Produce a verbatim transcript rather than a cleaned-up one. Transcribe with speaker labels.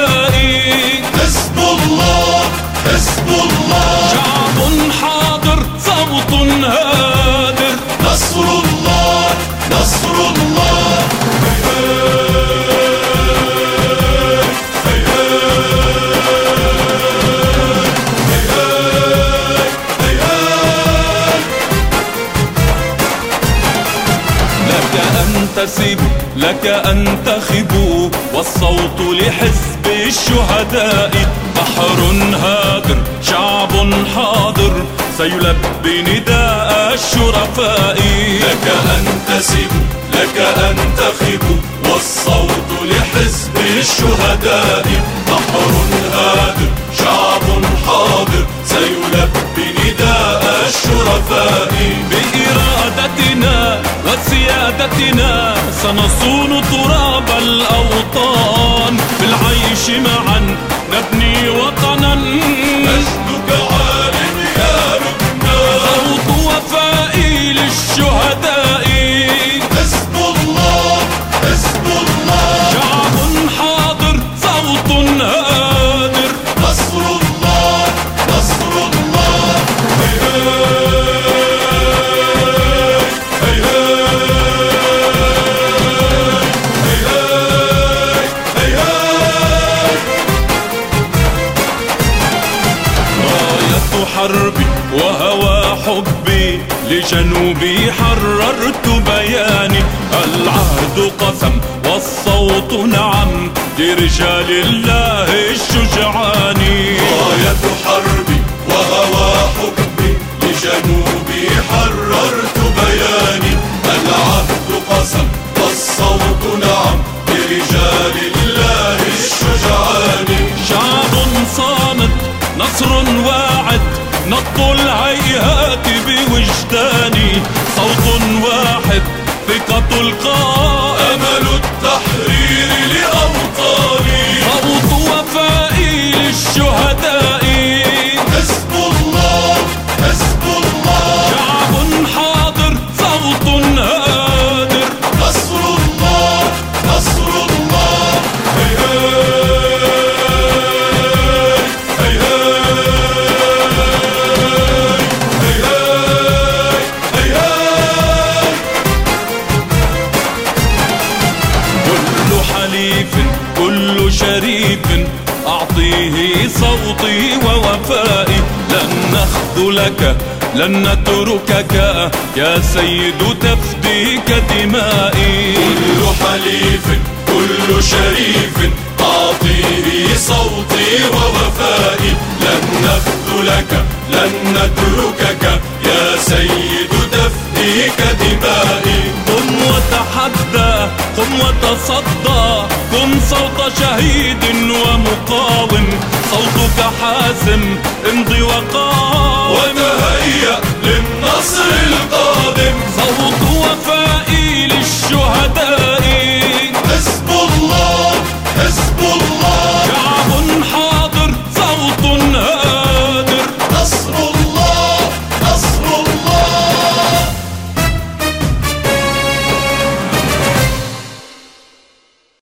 Speaker 1: الشهداء.
Speaker 2: حزب الله حزب الله
Speaker 1: شعب حاضر صوت هادر.
Speaker 2: نصر الله نصر الله.
Speaker 1: أنتسب لك أنتخب والصوت لحزب الشهداء. بحر هادر شعب حاضر سيلبي نداء الشرفاء.
Speaker 2: لك أنتسب لك أنتخب والصوت لحزب الشهداء. بحر هادر شعب حاضر سيلبي نداء الشرفاء.
Speaker 1: بإرادتنا وسيادتنا سنصون تراب الأوطان. في العيش معا نبني وطنا
Speaker 2: مجدك عال يا لبنان.
Speaker 1: صوت وفائي للشهداء.
Speaker 2: حزب الله حزب الله
Speaker 1: شعب حاضر صوت هادر.
Speaker 2: نصر الله نصر الله.
Speaker 1: حربي وهوى حبي لجنوبي حررت بياني. العهد قسم والصوت نعم لرجال الله الشجعان.
Speaker 2: راية حربي وهوى حبي لجنوبي حررت بياني. العهد قسم والصوت نعم لرجال الله الشجعان.
Speaker 1: شعب صامت نصر واعد نبض الهيهات بوجداني. صوت واحد ثقة القائد
Speaker 2: أمل التحرير لأوطاني.
Speaker 1: صوت وفائي للشهداء.
Speaker 2: حزب الله حزب الله
Speaker 1: شعب حاضر صوت هادر.
Speaker 2: نصر الله نصر الله.
Speaker 1: كل شريف أعطيه صوتي ووفائي. لن نخذلك لن نتركك يا سيد تفديك دمائي.
Speaker 2: كل حليف كل شريف أعطيه صوتي ووفائي. لن نخذلك لن نتركك يا سيد تفديك دمائي.
Speaker 1: قم وتحدى قم وتصدى قم صوت شهيد